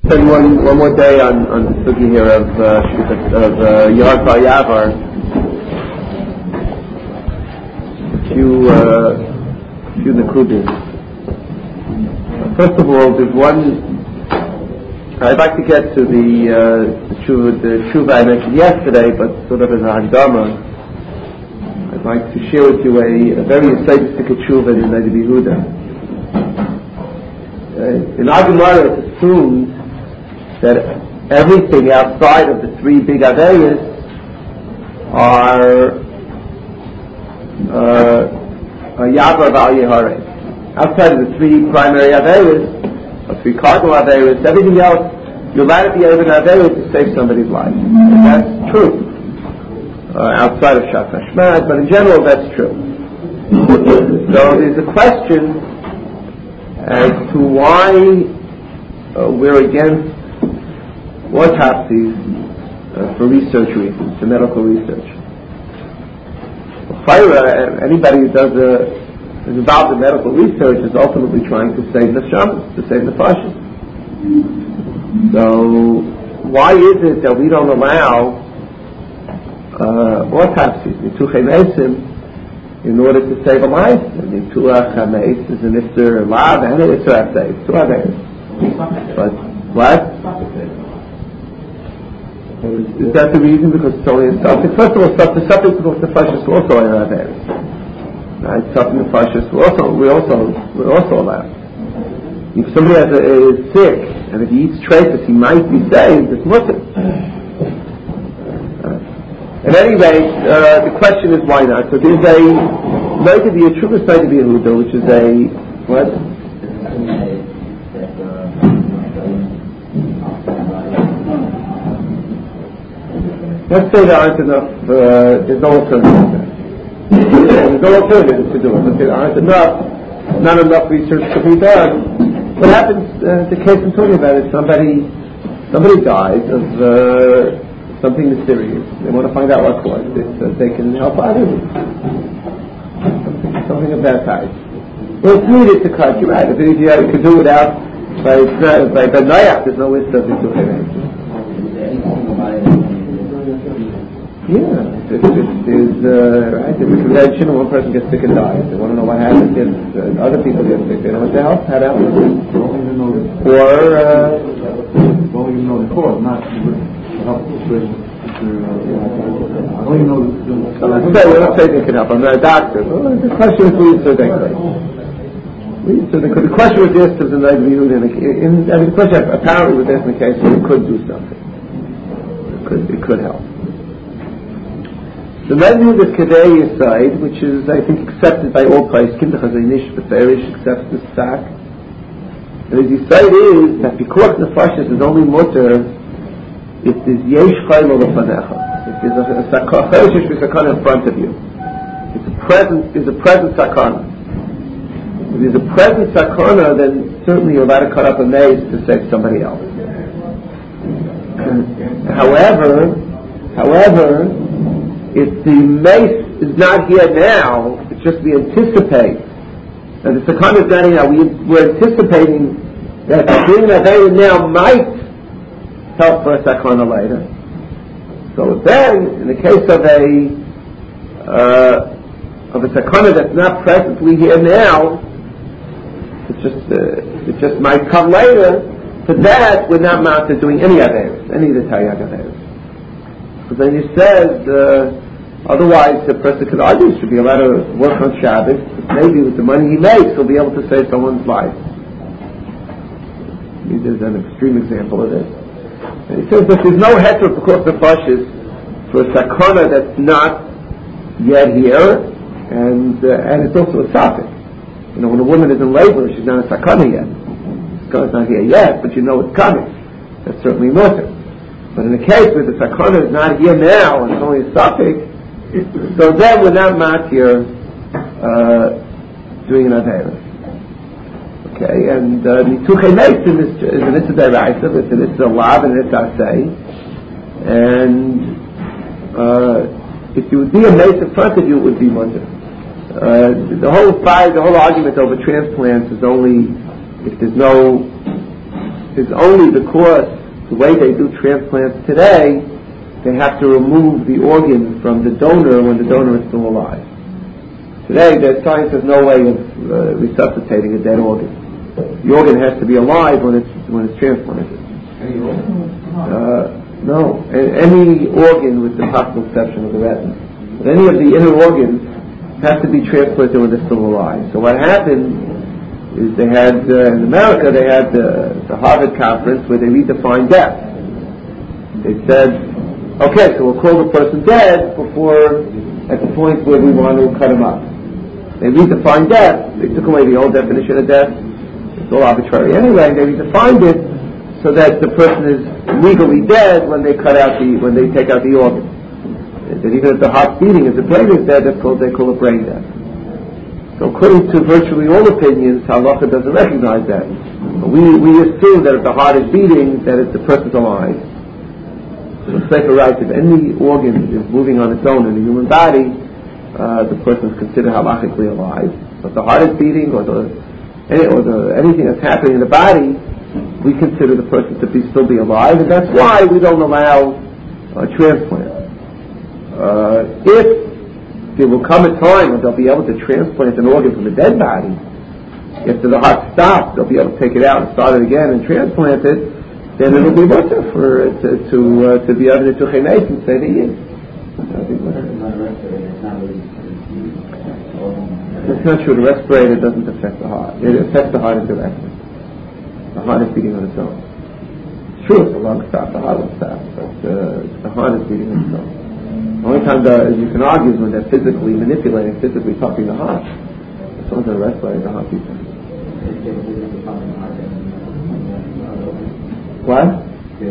Spend one more day on the sugi here of Yard Yavar. A few nekudas. First of all, there's one. I'd like to get to the tshuva I mentioned yesterday, but sort of as a handama. I'd like to share with you a very insightful tshuva in Rabbi Yehuda. In our Gemara, it's assumed that everything outside of the three big aveiros are yavar v'al yeharei. Outside of the three primary aveiros, or three cardinal aveiros, everything else you're allowed to be able to aveiro to save somebody's life. And that's true. Outside of Shas Hashmad, but in general that's true. So there's a question as to why we're against autopsies for research reasons, for medical research. Anybody who is involved in medical research is ultimately trying to save the neshamas, to save the nefashos. So why is it that we don't allow autopsies, nituchei mesim, in order to save a life? Nituach hameis is an isser lav and an isser asay. It's two aveiros. But what? Is that the reason? Because it's only a suffix? First of all, the suffix of the nefashos also are aveiros. Right? Suffix nefashos we also allow. If somebody is sick and if he eats treifas, he might be saved. It's mutter. At any rate, the question is why not? So there's a true side of Yehuda, which is a what? Let's say there aren't enough. There's no alternative. There's no alternative to do it. Let's say there aren't not enough research to be done. What happens? The case I'm talking about is somebody dies of something mysterious. They want to find out what caused it so they can help others. Something of that type. Well, it's needed to cut you out. If you could do without, by Noach, there's no wisdom to do it. Yeah, there's right. There's a convention, and one person gets sick and dies. They want to know what happened. Other people get sick. They know what to help. How to help. Or don't even know the cause, not to help the situation. I don't even know we're not saying they can help. I'm not a doctor. Well, the question is research anyway. The question was this is in the Yehuda. The question apparently was this in the case where it could do something. It could help. The menu of the Kedei side, which is, I think, accepted by all poskim, the Chazanish, the Farish accepts this fact. And the side is that Pikuach Nefashos is only mutter if there's Yesh Chaylo Lefanecha. If there's a sakana in front of you. There's a present sakana. If there's a present sakana, then certainly you're allowed to cut up a maze to save somebody else. However, if the mace is not here now, it's just we anticipate, and the sakana is not here now, we're anticipating that doing an aveira now might help for a sakana later. So then, in the case of a sakana that's not presently here now, it just might come later. For that, we're not mounted doing any aveiros, any of the taryag aveiros. Because then he says, otherwise the person could argue should be allowed to work on Shabbos. Maybe with the money he makes, he'll be able to save someone's life. There's an extreme example of this. And he says that there's no heter because the nefashos for a sakana that's not yet here, and it's also a suffix. When a woman is in labor, she's not a sakana yet. It's not here yet, but you know it's coming. That's certainly mutter. But in the case where the sakana is not here now and it's only a suffix, so then we're not matir doing an aveira. Okay, and nituchei mesim is an issa deraisa, it's an issa lav and an issa asay. And if you would be a mace in front of you, it would be mutter. The whole argument over transplants is only if is only because the way they do transplants today, they have to remove the organ from the donor when the donor is still alive. Today, the science has no way of resuscitating a dead organ. The organ has to be alive when it's transplanted. No, any organ with the possible exception of the retina. But any of the inner organs have to be transplanted when they're still alive. So what happened is they had, in America, they had the Harvard conference where they redefined death. They said, okay, so we'll call the person dead at the point where we want to cut him up. They redefined death. They took away the old definition of death. It's all arbitrary anyway. They redefined it so that the person is legally dead when they take out the organ. That even if the heart's beating, if the brain is dead, they call it brain death. So according to virtually all opinions, halacha doesn't recognize that. We assume that if the heart is beating, that if the person's alive. So the Sefer writes, if any organ is moving on its own in the human body, the person is considered halachically alive. But if the heart is beating or anything that's happening in the body, we consider the person to still be alive, and that's why we don't allow transplant. If there will come a time when they'll be able to transplant an organ from a dead body, after the heart stops, they'll be able to take it out and start it again and transplant it, then it'll be better for it to be able to tuchenes and say the yin. It's not true. The respirator doesn't affect the heart. It affects the heart indirectly. The heart is beating on its own. It's true, if the lungs stop, the heart will stop, but the heart is beating on its own. The only time you can argue is when they're physically manipulating, physically pumping the heart. As long as they're respirating, the heart beats. What?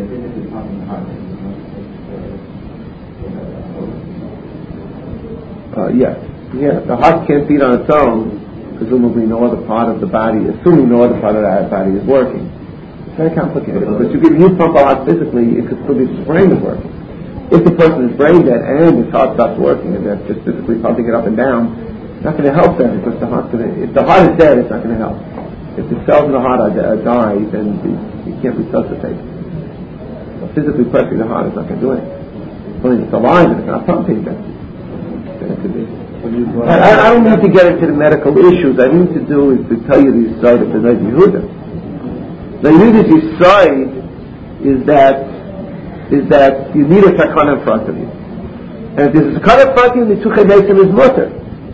Yes. Yeah, the heart can't beat on its own, presumably no other part of the body, assuming no other part of that body is working. It's very complicated, because if you pump the heart physically, it could still be the brain is working. If the person is brain dead and his heart stops working and they're just physically pumping it up and down, it's not going to help them, because if the heart is dead, it's not going to help. If the cells in the heart die, then you can't resuscitate. Physically pressing the heart is not going to do anything. When it's alive and it's not pumping, then it could be. I don't need to get into the medical issues. I need to do is to tell you the side of the Ned Yehuda. The Yehuda's side is that you need a sakana in front of you. And if there's a sakana in front of you, the tuche mesim is mutter.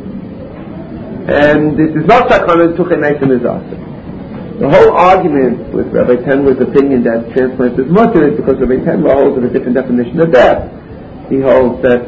And if there's no sakana, the tuche mesim is aser. The whole argument with Rabbi Tenler's opinion that transplant is mutter is because Rabbi Tenler holds a different definition of death. He holds that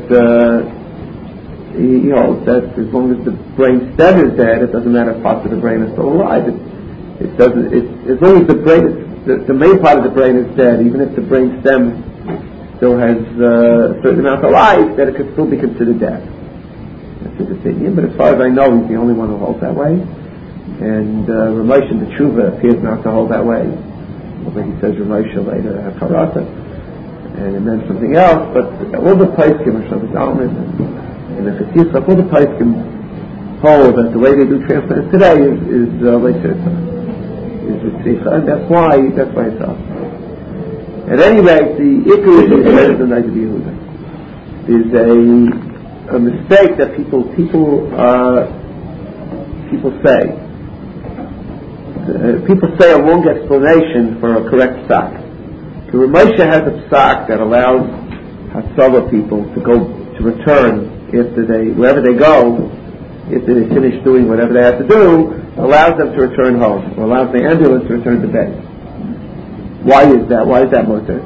as long as the brain stem is dead, it doesn't matter if parts of the brain are still alive. As long as the brain the main part of the brain is dead, even if the brain stem still has a certain amount of life, that it could still be considered death. That's his opinion, but as far as I know, he's the only one who holds that way. And Ramesh in the Tshuva appears not to hold that way. Although he says Ramesh later Karata, and it meant something else, but all the Paiskim are Shabbos Almid, and if it's Yitzchak, all the Paiskim hold that the way they do transplants today is Ritzicha, and that's why it's up. At any rate, the Ikar is better than Nagid Yehuda. Is a mistake that people say. People say a wrong explanation for a correct psak. The Ramosha has a psak that allows Hatzava people to return wherever they go, if they finish doing whatever they have to do, allows them to return home, or allows the ambulance to return to bed. Why is that? Why is that mutter?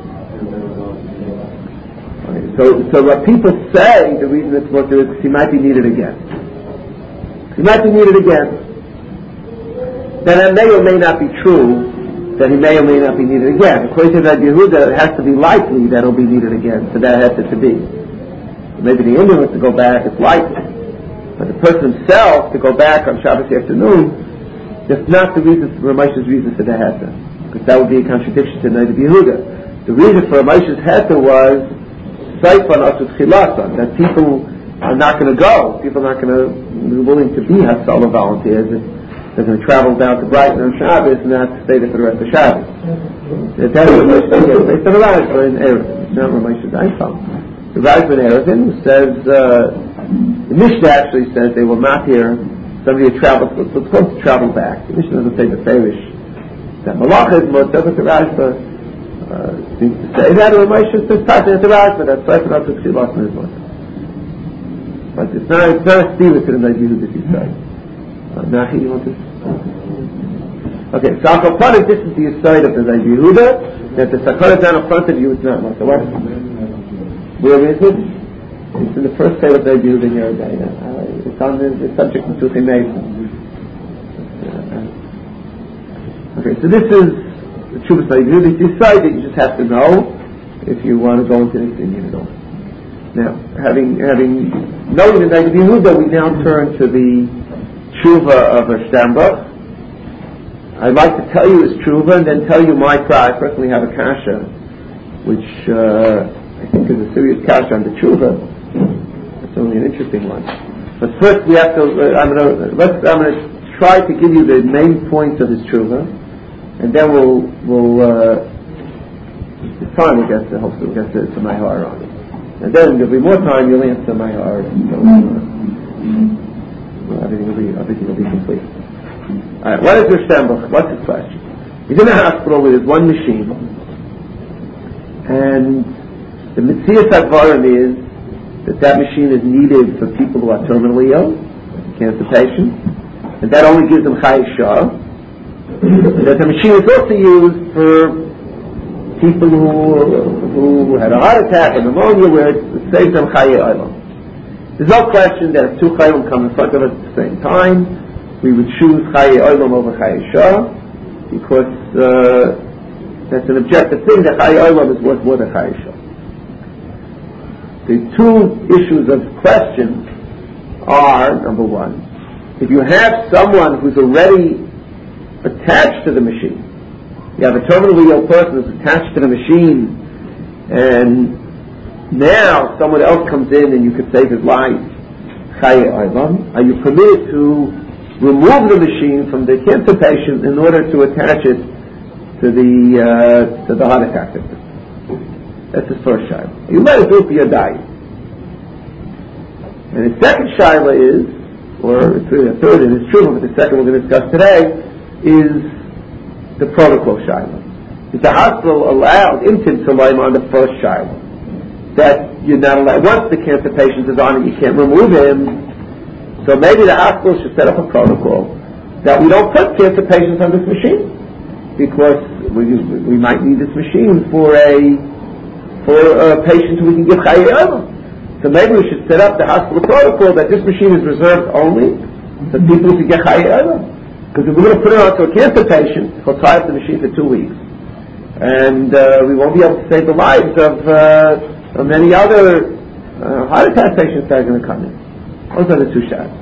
So what people say, the reason it's mutter is because he might be needed again. He might be needed again. Then it may or may not be true that he may or may not be needed again. According to that Yehuda, it has to be likely that he'll be needed again, so that has to be. Maybe the ambulance to go back is likely, but the person himself to go back on Shabbos afternoon, that's not the reason, Ramesh's reason for the Heta, because that would be a contradiction to Nagid Yehuda. The reason for Ramesh's Heta was Saifan Asut Chilasan, that people are not going to go, people are not going to be willing to be Hatzalah volunteers they're going to travel down to Brighton on Shabbos and have to stay there for the rest of Shabbos. That's what Moshe says. Based on the Rashba in Erevin. It's not what Moshe Einfeld. The Rashba in Erevin says, the Mishnah actually says they will not hear somebody who travels, so it's supposed to travel back. The Mishnah doesn't say the Farish. That Malach is more, that's what the Rashba seems to say. That or Moshe says, Tati at the Rashba, that's right, but also Ksilas in his mother. But it's not a stealer to the Nabi that you say. Nachi, you want this? Okay, so I'll put it, this is the aside of the Nabi Yehuda, that the Sakara down in front of you is not much. What? Where is it? It's in the first day of the Nabi Yehuda in your day. It's on the subject of Tuchim Mason. Okay, so this is the Chuvas Nabi Yehuda. It's the aside that you just have to know if you want to go into this thing, you know. Now, having known the Nabi Yehuda, we now turn to the Tshuva of a Sternbuch. I'd like to tell you his Tshuva and then tell you my cry. I personally have a kasha, which I think is a serious kasha on the Tshuva. It's only an interesting one. But first we have to, I'm going to try to give you the main points of his Tshuva, and then it's time to get to, hopefully we'll get to my heart on it. And then there'll be more time, you'll answer my heart, so everything will be complete. Alright, what is your Sternbuch? What's his question? He's in a hospital with his one machine, and the Metzias Advarim is that machine is needed for people who are terminally ill, cancer patients, and that only gives them Chayei Shah. That the machine is also used for people who had a heart attack or pneumonia, where it saves them Chayei Olam. There's no question that if two Chayim come in front of us at the same time, we would choose Chayei Olam over Chayei Shah, because that's an objective thing, that Chayei Olam is worth more than Chayei Shah. The two issues of question are, number one, if you have someone who's already attached to the machine, you have a terminally ill person who's attached to the machine, and now someone else comes in and you could save his life, Chayei Olam, are you permitted to remove the machine from the cancer patient in order to attach it to the heart attack victim? That's his first shaila. You let it do it for your diet. And the second shaila is, or it's really a third and it's true, but the second we're going to discuss today, is the protocol shaila. Is the hospital allowed Imtin Salayim on the first shaila? That you're not allowed, once the cancer patient is on it, you can't remove him. So maybe the hospital should set up a protocol that we don't put cancer patients on this machine, because we might need this machine for a patient who we can give Chayei Olam. So maybe we should set up the hospital protocol that this machine is reserved only for people who can get Chayei Olam. Because if we're going to put it onto a cancer patient, he'll tie up the machine for 2 weeks, and we won't be able to save the lives of many other heart attack patients that are going to come in. Those are the two shadows.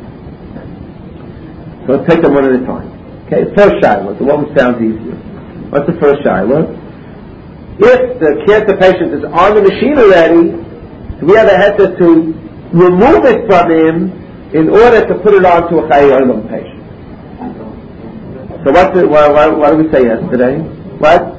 So let's take them one at a time. Okay, first shadow, the one which sounds easier. What's the first shadow? If the cancer patient is on the machine already, we have a heter to remove it from him in order to put it onto a Chayei Olam patient. So what did we say yesterday? What?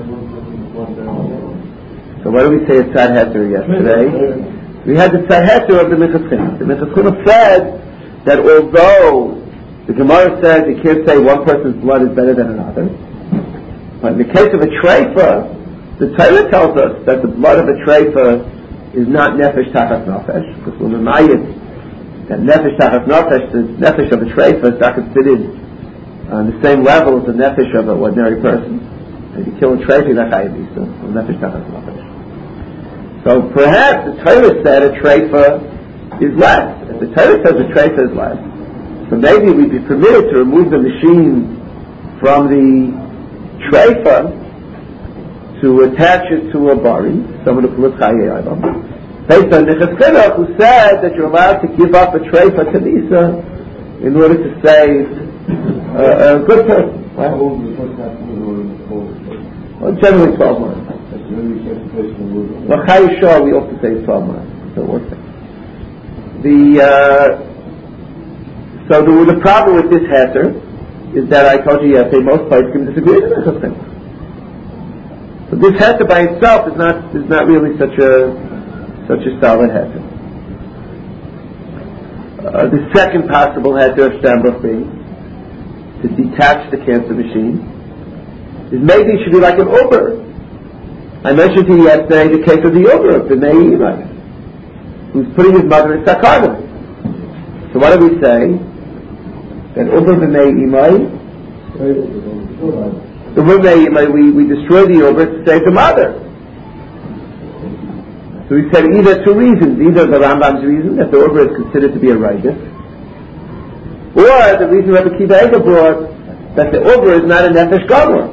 So what did we say at Tzad Heter yesterday? We had the Tzad Heter of the Minchas Chinuch. The Minchas Chinuch said that although the Gemara says you can't say one person's blood is better than another, but in the case of a treifa, the Torah tells us that the blood of a treifa is not nefesh tachas nefesh, because we're reminded that nefesh tachas nefesh, the nefesh of a treifa is not considered on the same level as the nefesh of an ordinary person. If you kill a treifa, you're not chayav misa, or nefesh tachas nefesh. So perhaps the Torah said a treifa is less. If the Torah says a treifa is less, so maybe we'd be permitted to remove the machine from the treifa to attach it to a bari, someone who puts Chayei Olam, based on Minchas Chinuch, who said that you're allowed to give up a treifa to Misa in order to save a good person. Well, generally 12 months. Well, Chayei Shah we also say 12 months. So what's that? So the problem with this heter is that I told you yesterday most places can disagree with the thing. So this heter by itself is not really such a solid heter. The second possible heter of Steinbach being to detach the cancer machine is maybe it should be like an Uber. I mentioned to you yesterday the case of the Uber of the Me'imai, who's putting his mother in sakana. So what do we say? That Uber b'nei Imai, the b'nei Imai, we destroy the Uber to save the mother. So we said either two reasons, either the Rambam's reason that the Uber is considered to be a righteous, or the reason Rabbi Akiva Eiger brought that the Uber is not a nefesh gomer.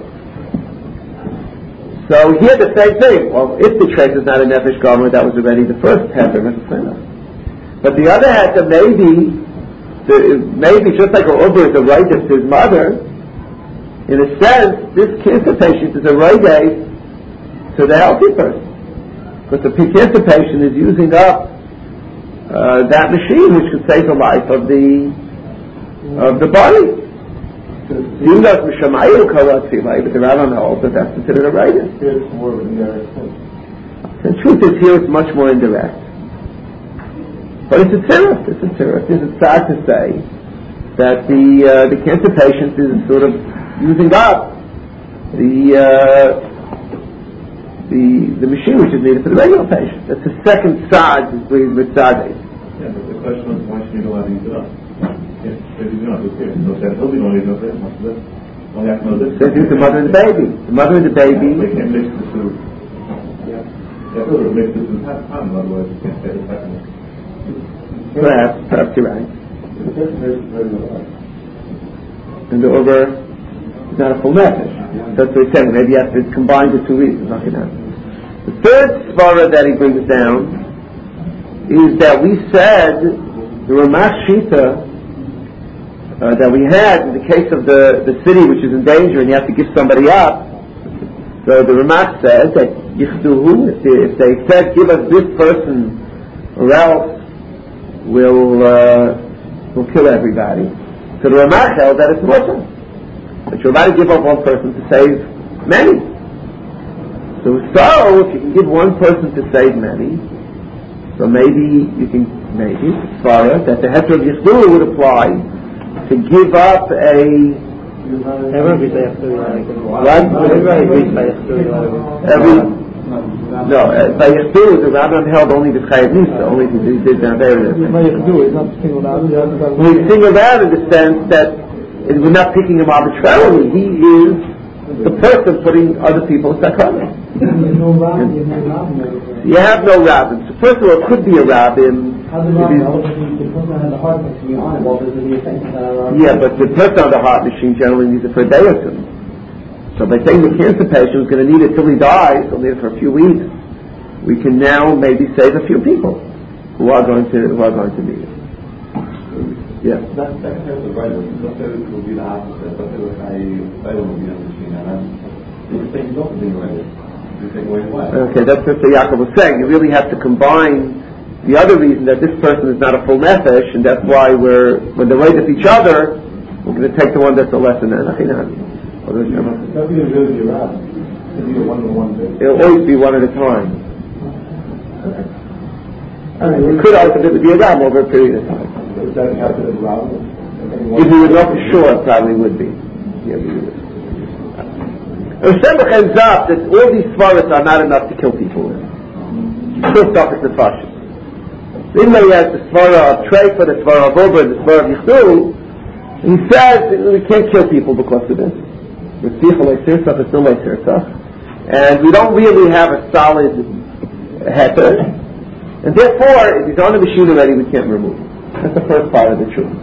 So here the same thing. Well, if the trace is not a nefesh gomer, that was already the first heter. But the other heter maybe just like an Uber is a righteous to his mother, in a sense, this cancer patient is a righteous to the healthy person. Because the cancer patient is using up that machine which could save the life of the body. But the Rambam holds that that's considered a righteous. The truth is here it's much more indirect. But it's a tziruf. It's sad to say that the cancer patient is sort of using up the machine which is needed for the regular patient. That's the second side with tzaddik. Yeah, but the question is why should you allow to use it up? If you don't, who cares? No, that building only knows that much of it. Only have to know this. So it's the mother and the baby. The mother and the baby. They can't mix the two. Yeah. They have to mix this in time, otherwise you can't say the second. Perhaps you're right. And the Uber is not a full message. That's what he said. Maybe you have to combine the two reasons. The third svara that he brings down is that we said the Ramach Shita that we had in the case of the city which is in danger and you have to give somebody up. So the Ramach says that Yichduhu, if they said give us this person or else we'll kill everybody. So the Ramach held that it's Muslim. That you're allowed to give up one person to save many. So if you can give one person to save many, so maybe Svara, that the heter of Yisrael would apply to give up by Yisrael the Rambam held only the Chayav Nisa, only to do this and there. He's singled out in the sense that we're not picking him arbitrarily. He is the person putting other people in sakana. You have no rabbin. So first of all, it could be a rabbin. Yeah, but the person on the heart machine generally needs it for a day or two. So by saying the cancer patient is going to need it till he dies, he'll need it for a few weeks, we can now maybe save a few people who are going to need it. Yeah. That has the right one. Not that it will be the opposite, but that I will be on the machine, and I'm saying not being right. You're saying why? Okay, that's what Yaakov was saying. You really have to combine the other reason that this person is not a full nefesh, and that's why when they're right with each other, we're going to take the one that's a lesser than. It'll always be one at a time. It could ultimately be a ram over a period of time. If we would know for sure, it probably would be. Yeah, we would. Shemach ends up that all these svaras are not enough to kill people with. Still stuff is the fashion. Then he has the svara of Treifa, the svara of Ober, the svara of Yichdu. He says we can't kill people because of this. And we don't really have a solid heter, and therefore, if he's on the machine already, we can't remove him. That's the first part of the truth.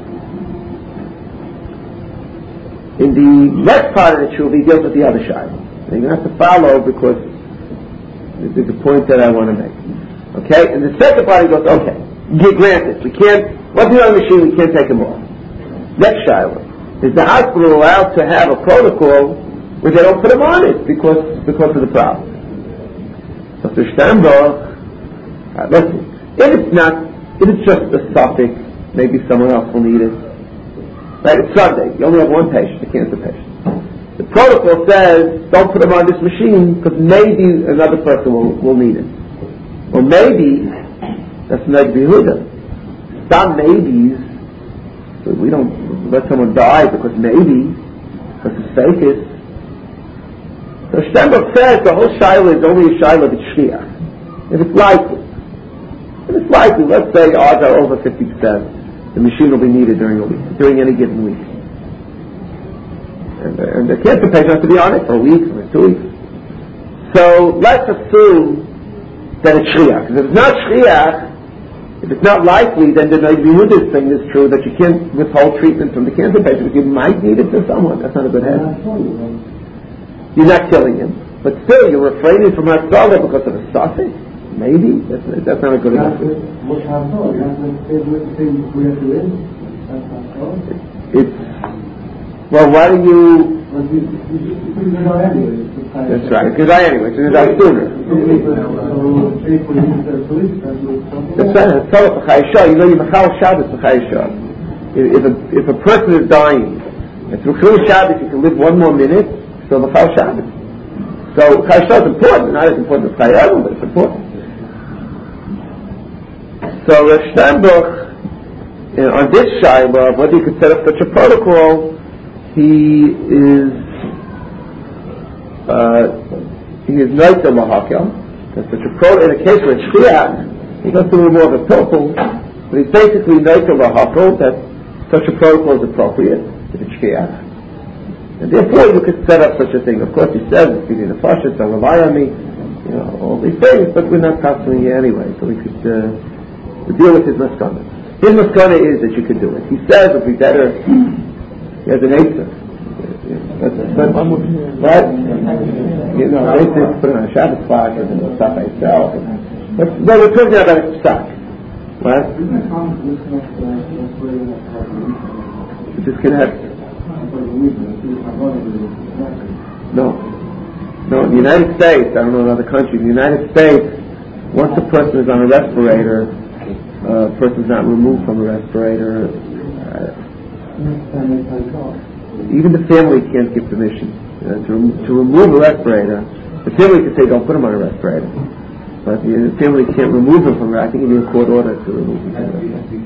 In the next part of the truth, he deals with the other side. And you're going to have to follow because there's a point that I want to make. Okay? And the second part, he goes, okay, granted, once he's on the machine, we can't take him off. Next shiloh. Is the hospital allowed to have a protocol where they don't put him on it because of the problem? So for Steinbach, listen, if it's just a suffix, maybe someone else will need it. Right? It's Sunday. You only have one patient, a cancer patient. The protocol says, don't put him on this machine because maybe another person will need it. Or maybe, that's Neg Yehuda. Some maybes, so we don't let someone die because maybe, because it's fakest. So Steinberg says the whole Shiloh is only a Shiloh of Shchiach. If it's likely, let's say odds are over 50%, the machine will be needed during a week, during any given week. And the cancer patient has to be on it for a week, or 2 weeks. So let's assume that it's Shchiach. Because if it's not Shchiach, if it's not likely, then the Yehuda's thing is true that you can't withhold treatment from the cancer patient because you might need it for someone. That's not a good head. You're not killing him, but still you're refraining from Haftarah because of a suffix. Maybe that's not a good enough. It's why do you? That's right. Because anyway, so there's sooner. That's right. It's Torah for Chayeshah. You know, you Machal Shabbos for Chayeshah. If a person is dying, and through Chil Shabbos you can live one more minute, so Machal Shabbos. So Chayeshah is important. Not as important as Chayeshah, but it's important. So Rav Steinberg, on this Shiloh, whether you could set up such a protocol, he is Noita Mahakel. That's such a protocol. In a case where it's Shchiach, he goes through more of a pilpul, but he's basically Noita Mahakel that such a protocol is appropriate if it's Shchiach. And therefore you could set up such a thing. Of course he says, it's feeding the fashas, don't rely on me, all these things, but we're not passing it anyway, so we could deal with his maskana. His maskana is that you could do it. He says it would be better. He has an answer. What? They put it on a Shabbos clock and then stop by itself. But we're talking about a stock. What? Disconnect. No, in the United States, I don't know in other countries, in the United States, once a person is on a respirator, a person is not removed from a respirator, even the family can't give permission to remove a respirator. The family can say don't put him on a respirator, but the family can't remove him from it. I think you need a court order to remove him from a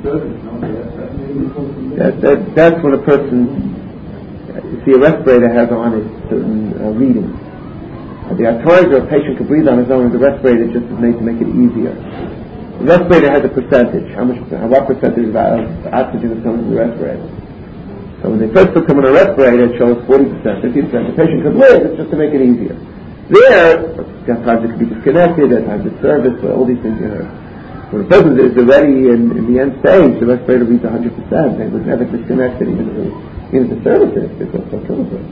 respirator. That's when a person, you see, a respirator has on it certain readings. There are times where a patient can breathe on his own, and the respirator just is made to make it easier. The respirator has a percentage. What percentage of oxygen is coming from the respirator? So when they first put someone on a respirator, it shows 40%, 50%. The patient could live. It's just to make it easier. There, at times it could be disconnected. At times it's serviced. But all these things you heard. When a person is already in the end stage, the respirator reads 100%. It was never disconnected even to service it because they'll kill it.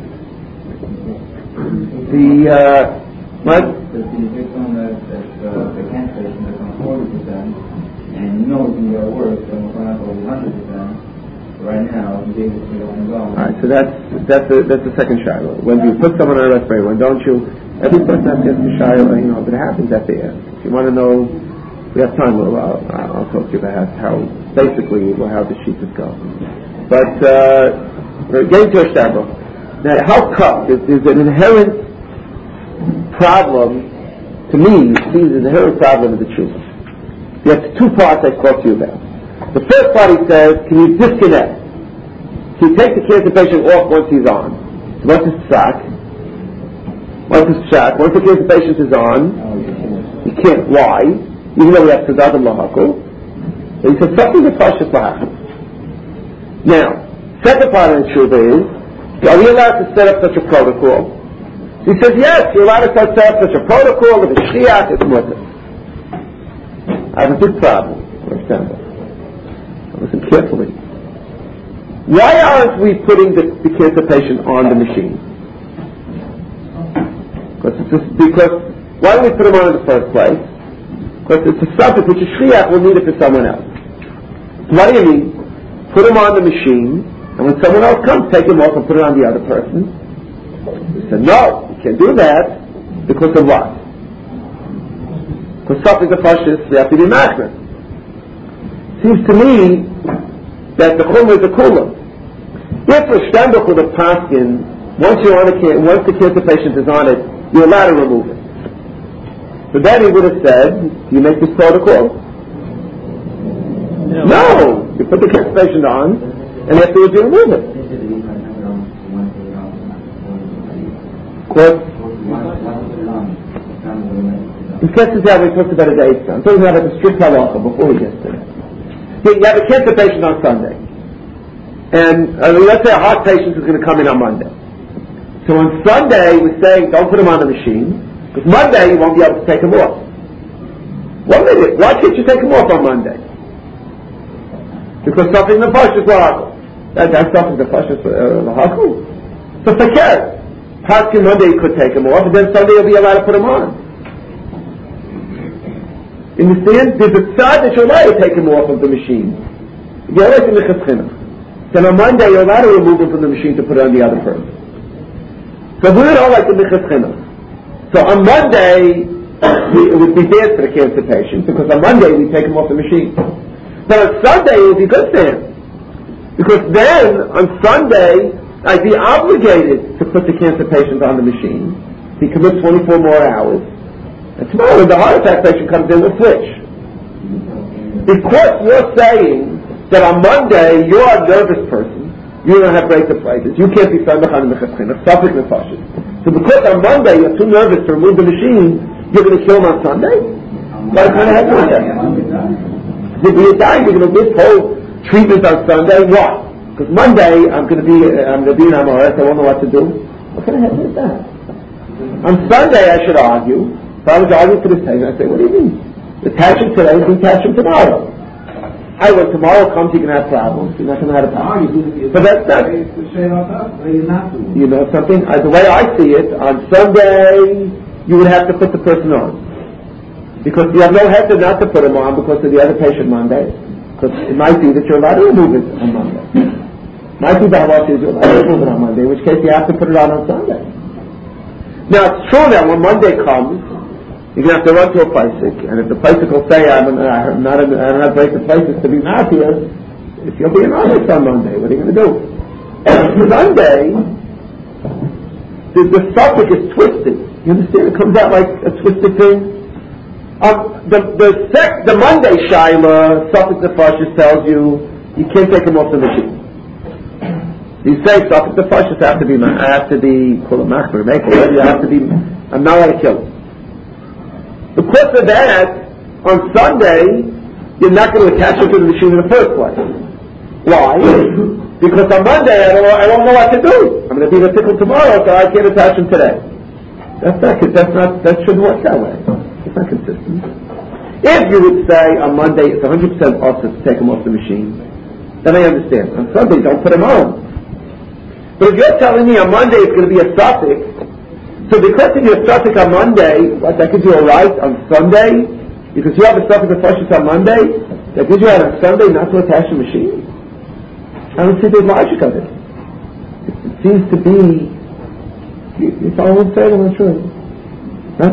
What? The victim that the cancer patient is on 40%, and you know it's going to get worse, so we're going to go 100%. Right now, you gave it to your own God. Alright, so that's the second Shiloh. When you put someone on a respirator, when don't you? Every person has to ask the Shiloh, if it happens at the end. If you want to know, we have time, I'll talk to you about how basically how the sheets go. But we're getting to a Shiloh. Now, how come? There's an inherent problem, to me, there's an inherent problem in the truth. You have two parts I spoke to you about. The first part he says, can you disconnect? Can you take the cancer patient off once he's on? So once it's shock, once the cancer patient is on, you can't. Why? Even though we have Tzadadim Lahakul. So he says something that Pashas Lahakul. Now, second part of the truth is, are you allowed to set up such a protocol? He says, yes, you're allowed to set up such a protocol with a Shchiach, it's mutter. I have a big problem. Understand? Listen carefully. Why aren't we putting the cancer patient on the machine? Because why don't we put him on in the first place? Because it's a subject which is Shchiach, we'll need it for someone else. So what do you mean? Put him on the machine, and when someone else comes, take him off and put it on the other person. He said, no, you can't do that. Because of what? Because something the Pashas, we have to be machmer. Seems to me that the chumrah is a kula. If a shtembach with a paskin, once the cancer patient is on it, you're allowed to remove it. So then he would have said, do you make this protocol? No! You put the cancer patient on, and afterwards you remove it. What? He gets to how we talked about a day. I'm talking about the strict halacha before he gets to that. You have a cancer patient on Sunday. And let's say a heart patient is going to come in on Monday. So on Sunday we say don't put him on the machine, because Monday you won't be able to take him off. Why can't you take him off on Monday? Because something in the flesh is lahakul. That's something in the flesh is lahakul. So forget. Paskin Monday you could take him off, and then Sunday you'll be allowed to put him on. You understand? There's a side that you're allowed to take him off of the machine. You're allowed to mechas chinuch. Then on Monday you're allowed to remove him from the machine to put it on the other person. So we don't like the mechas chinuch. So on Monday it would be bad for the cancer patient, because on Monday we take him off the machine. But on Sunday it would be good for him, because then on Sunday I'd be obligated to put the cancer patient on the machine. He commits 24 more hours. And tomorrow when the heart attack patient comes in, we'll switch. Because you're saying that on Monday you're a nervous person, you don't have break the places, you can't be samech on the mechas chinuch, safek nefashis. So because on Monday you're too nervous to remove the machine, you're going to kill him on Sunday? What kind of head is that? If you're dying, you're going to do this whole treatment on Sunday. Why? Because Monday I'm going to be in Amaris, I won't know what to do. What kind of head is that? On Sunday I should argue. If I was arguing for this patient, I'd say, what do you mean? Attach him today, detach him tomorrow. When tomorrow comes, you're going to have problems. You're not going to have problems. But that's not. You know something? The way I see it, on Sunday, you would have to put the person on. Because you have no head not to put him on because of the other patient Monday. Because it might be that you're allowed to remove it on Monday. Might be the halacha is you're allowed to remove it on Monday, in which case you have to put it on Sunday. Now it's true that when Monday comes, you're going to have to run to a Paisik, and if the Paisik will say, I don't have break the places to be not here, if you'll be an honest on Monday, what are you going to do? Sunday, the subject is twisted. You understand? It comes out like a twisted thing. The Monday Shaila, Safek Nefashis tells you can't take him off the machine. You say Safek Nefashis I have to be Kulamachmer, you have to be, I'm not allowed to kill him. Because of that, on Sunday, you're not going to attach him to the machine in the first place. Why? Because on Monday, I don't know what to do. I'm going to be in a pickle tomorrow, so I can't attach him today. That shouldn't work that way. It's not consistent. If you would say on Monday, it's 100% awesome to take him off the machine, then I understand. On Sunday, don't put him on. But if you're telling me on Monday it's going to be a suffix, so because of your suffix on Monday, that gives you a right on Sunday, because you have a suffix of flushes on Monday, that gives you a right on Sunday not to attach the machine? I don't see the logic of it. It seems to be, you follow what I'm saying? I'm not sure. Huh?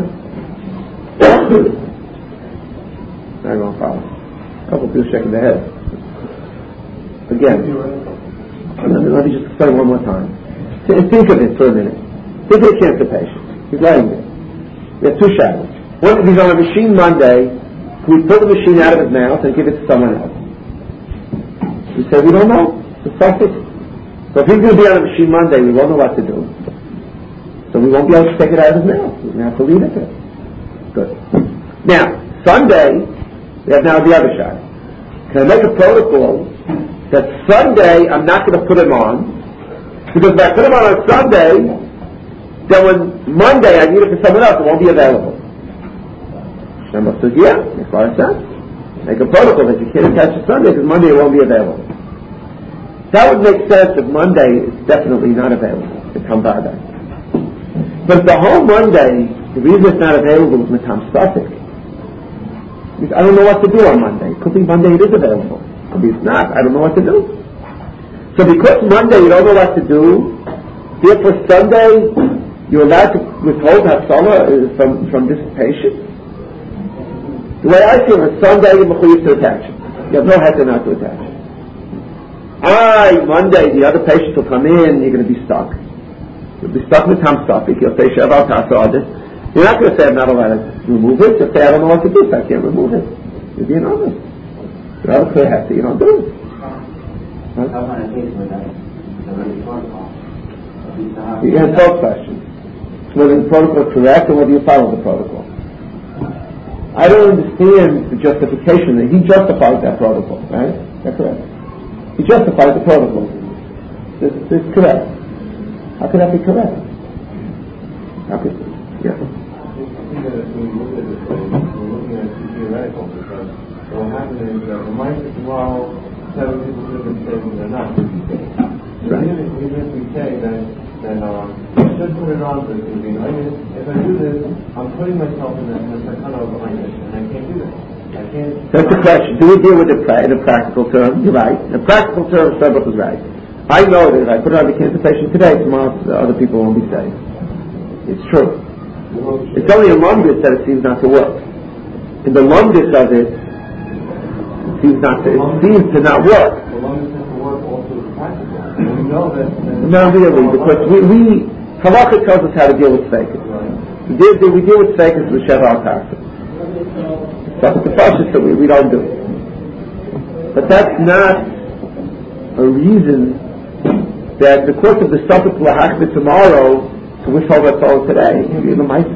I don't follow. A couple of people shaking their heads. Again, let me just explain one more time. Think of it for a minute. Think of a cancer patient. He's laying there. We have two shadows. One, if he's on a machine Monday, can we pull the machine out of his mouth and give it to someone else? We say we don't know. It's suffix. So if he's going to be on a machine Monday, we won't know what to do. So we won't be able to take it out of his mouth. We're going to have to leave it there. Good. Now, Sunday, we have now the other shadow. Can I make a protocol that Sunday I'm not going to put him on, because if I put him on Sunday, then when Monday I need it for someone else, it won't be available. Shema says, yeah, makes a lot of sense. Make a protocol that you can't attach to Sunday because Monday it won't be available. That would make sense if Monday is definitely not available to come by that. But the whole Monday, the reason it's not available is Matam Safek. I don't know what to do on Monday. It could be Monday it is available. It could be it's not. I don't know what to do. So because Monday you don't know what to do, therefore Sunday you're allowed to withhold Hafsala from this patient. The way I feel is Sunday you're mechuyev to attach it. You have no head not to attach it. Monday the other patient will come in, you're going to be stuck. You'll be stuck with Hamstafik. You'll say, Sheval Tasa'adis. You're not going to say, I'm not allowed to remove it. You'll say, I don't know what to do, so I can't remove it. You're being honest. You're not clear hefty, you don't do it. Huh? You have both questions. Whether the protocol is correct or whether you follow the protocol. I don't understand the justification that he justifies that protocol, right? That's correct. He justifies the protocol. This is correct. How could that be correct? How could, yeah. I think that if we look at it this way, we're looking at it theoretical, because what will happen is that the mindset tomorrow, 7 people live in states and they're not 50 states. So even if we say that I should put it on, but it's going to be an onion. If I do this, I'm putting myself in the sakana of an onion, and I can't do that. I can't. That's the question. Do we deal with it in a practical term? You're right. In a practical term, Serbuk is right. I know that if I put it on the cancer patient today, tomorrow other people won't be safe. It's true. It's only in Lumdis that it seems not to work. In the Lumdis of it, it seems to not work. The Lumdis has to work also as practical. And we know that. Not really, because we Halakha tells us how to deal with fakers. We deal with fakers with Sheval Tasa'adis. That's the process that we don't do. But that's not a reason that the course of the Suffolk Lahakha tomorrow to withhold our soul today. You're the Meister.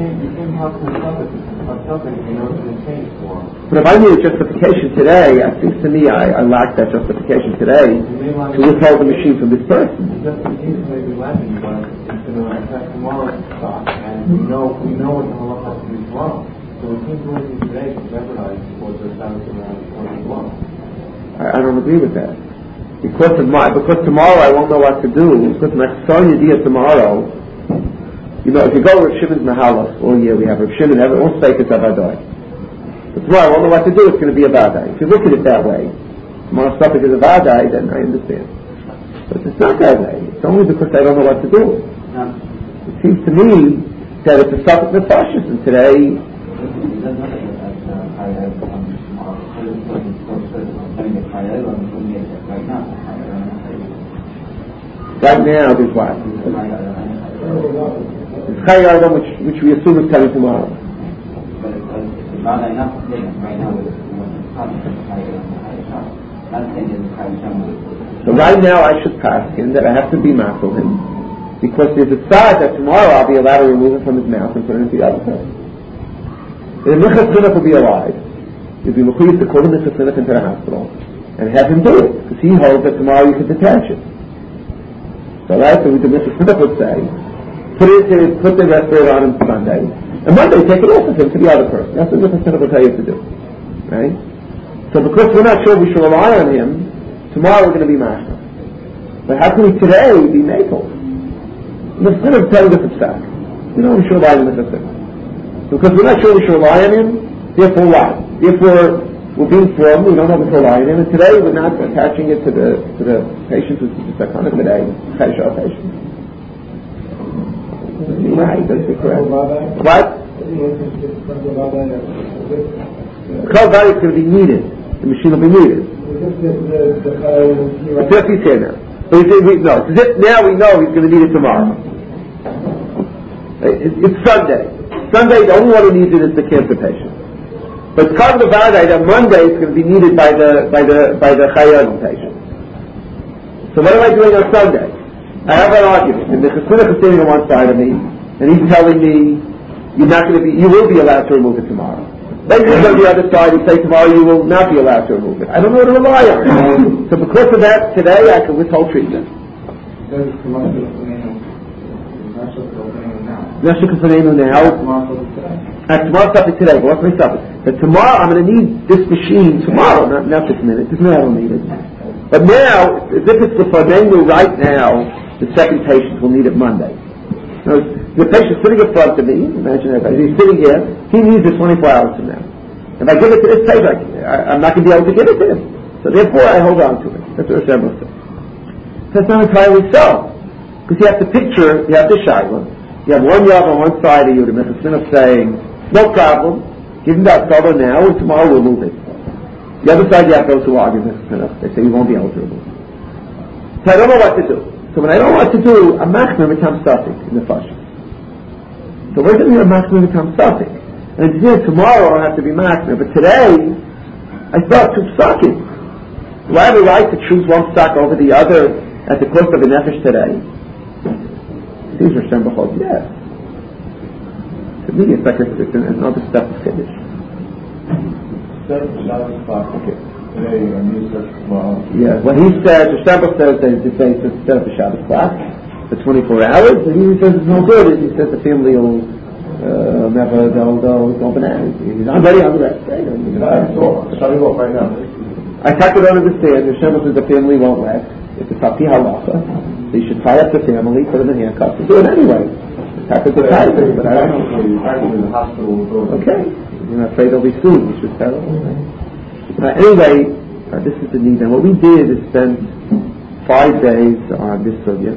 But if I need a justification today, it seems to me I lack that justification today to withhold the machine from this person. The justification may be lacking, but it's going to affect tomorrow's stock, and we know what the halakha has to do tomorrow. So we can't do anything today to jeopardize what the status of tomorrow. I don't agree with that. Because tomorrow I won't know what to do. Because my son idea tomorrow, if you go to Rav Shimon's Mahalas all year, we have Rav Shimon, all speakers of Adai. But tomorrow I won't know what to do, it's going to be a Vadai. If you look at it that way, tomorrow's topic is a Vadai, then I understand. But it's not that way. It's only because I don't know what to do. It seems to me that it's a topic of fashion, and today right now there's what? It's Chai Adam, which we assume is coming tomorrow. So right now I should pass him that I have to be mafil him, because there's a side that tomorrow I'll be allowed to remove it from his mouth and put it into the other person. The Michas Chinuch will be alive. You'll be mechuyev to call the Michas Chinuch into the hospital and have him do it, because he holds that tomorrow you can detach it. So the Michas Chinuch would say, put the respirator on him Sunday, and Monday take it off of him to the other person. That's what the Michas Chinuch will tell you to do. Right? So because we're not sure we should rely on him, tomorrow we're going to be mashma. But how can we today be makel? The Michas Chinuch tell you this is fact. We don't should rely on the Michas Chinuch. Because we're not sure we should rely on him, therefore what? Therefore we're being formed, we don't know if we should rely on him, and today we're not attaching it to the patient who's the second today, Chayshah patient. Right, that's correct. What? Kol Vada is going to be needed. The machine will be needed. It's just he's here now. But no, it's as if now we know he's going to need it tomorrow. It's Sunday. Sunday, the only one who needs it is the cancer patient. But it's called the Vada that Monday is going to be needed by the Chayyadim patient. So what am I doing on Sunday? I have an argument, and the Chassidus is sitting on one side of me, and he's telling me you will be allowed to remove it tomorrow. Then you go to the other side and say tomorrow you will not be allowed to remove it. I don't know what to rely on. So because of that, today I can withhold treatment. Tomorrow's topic today, but what's my topic? That tomorrow I'm going to need this machine tomorrow, not this minute. This minute I don't need it. But now, as if it's the Fadenu right now, the second patient will need it Monday. Now, the patient sitting in front of me, imagine that, he's sitting here, he needs it 24 hours from now. If I give it to this patient, I'm not going to be able to give it to him. So therefore I hold on to it. That's what Hashem will say. That's not entirely so. Because you have to picture, you have the Shaila, you have one Yav on one side of you, the Michas Chinuch saying, no problem, give him that cover now, and tomorrow we'll move it. The other side you have those who argue Michas Chinuch, they say you won't be able to remove it. So I don't know what to do. So when I don't know what to do, a machmer becomes static in the fashion. So we're going to hear a machmer becomes static. And tomorrow I'll have to be machmer. But today, I thought two psakim. Do I have a right to choose one psak over the other at the cost of a nefesh today? These are Shem B'chol, yes. To me, it's like another step of finish. Okay. Today, and you said tomorrow. Yeah, when he says, the Shabbos says that it's instead of the Shabbos clock, for 24 hours, and he says it's no good, he says the family will never, they'll go bananas. I'm ready on the rest. Shutting off right now. I tack it under the stand, the Shabbos says the family won't rest. It's a Tapi halacha. So you should tie up the family, put them in handcuffs, and do it anyway. Tack it to tie it, but I don't know. Actually, the hospital will go. Okay. You're not afraid they'll be sued, you should tell them. Anyway, this is the need. And what we did is spend 5 days on this sugya.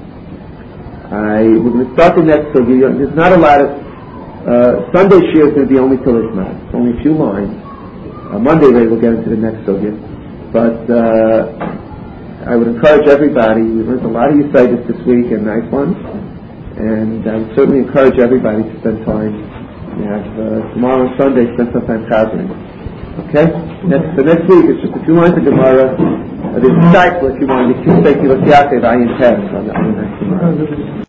We're going to start the next sugya. There's not a lot of Sunday shir is going to be only till Ishmael. It's only a few lines. Monday we'll get into the next sugya. But I would encourage everybody. We learned a lot of Yisaitis this week and nice ones. And I would certainly encourage everybody to spend time. We have tomorrow and Sunday, spend some time chazering. Okay? The next week it's just a few lines of Gemara. There's a cycle if you want. You can say Kilos Yaakov, Ayin Tes on the next Gemara.